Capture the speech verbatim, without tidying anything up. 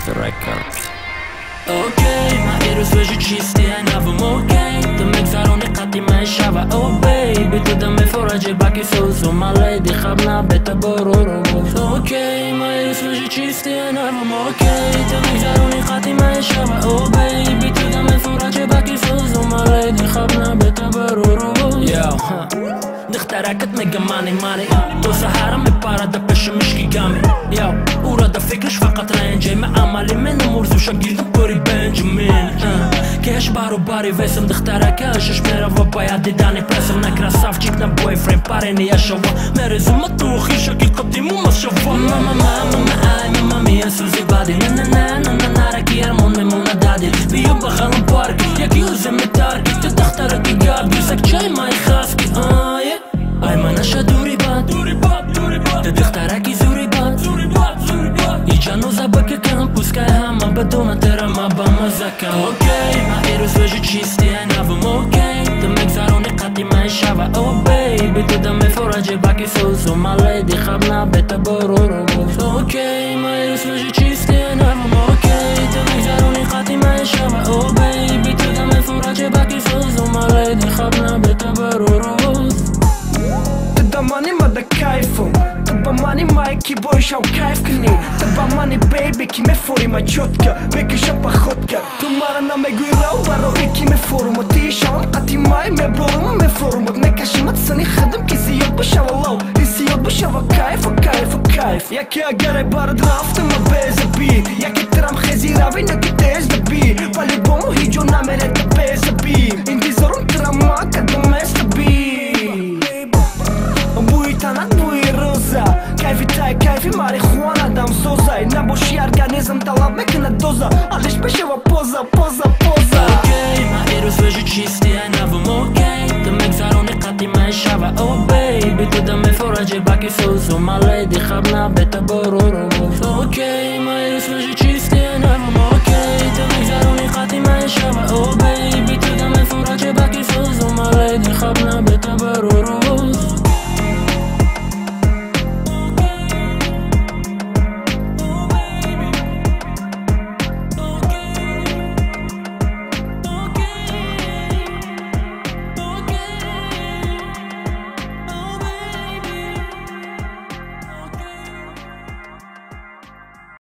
Records. اوکی من این روز وجه چیستی نوم اوکی تو مگذرونی قدیمه شوه او بیبی تو دم فرجه باکی سوزو من لیدی خبنا بتا برو رو روز اوکی من این روز وجه چیستی نوم اوکی تو مگذرونی قدیمه شوه او بیبی تو دم فرجه باکی سوزو من لیدی خبنا بتا برو رو روز دخترکت میگه مانی مانی تو سهرا میپره ده پیش مشکی گمی او را ده فکرش فقط رنجه من عملی من مرزوشا گیردم پری بنجمین کهش برو باری ویسم دخترکشش میره و باید دیدنی پرسم نه красавчик на бойфренд парень я шова мерезу матухи шаги قدیمو مشوا ماما ماما ای ماما میا سوزی بادی نه نه نه نه نه نرکی ارمون میمونه دادی بیا بخالم پارکی یکی اوزه میتارکی تو دخترکی گاب گیسک چای مای خاسکی آیه ای منشا دوری باد دوری باد دوری باد تو دخترکی زوری باد زوری باد زوری باد ای جانو زبک کم پوسکای همه بدون تر ما با مزکم اوکی من این روز وجه چیستی نوم اوکی تو مگذرونی قدیمه شوه او بیبی تو دم فرجه باکی سوزو من لیدی خبنا بتا برو رو روز اوکی من این روز وجه چیستی نوم اوکی تو مگذرونی قدیمه شوه او بیبی تو دم فرجه باکی سوزو من لیدی خبنا بتا برو رو روز Та мани ма да кайфам Та мани майки бой шау кайф кни Та мани бейби ки ме фори ма чотка Беки шапа хотка Тумара на ме гуирау баро и ки ме форума Ти шаун ати май ме борума ме форума Нека шимат сани хадам ки си йод башава лау И си йод башава кайфа кайфа кайф Я ке агаре бара драм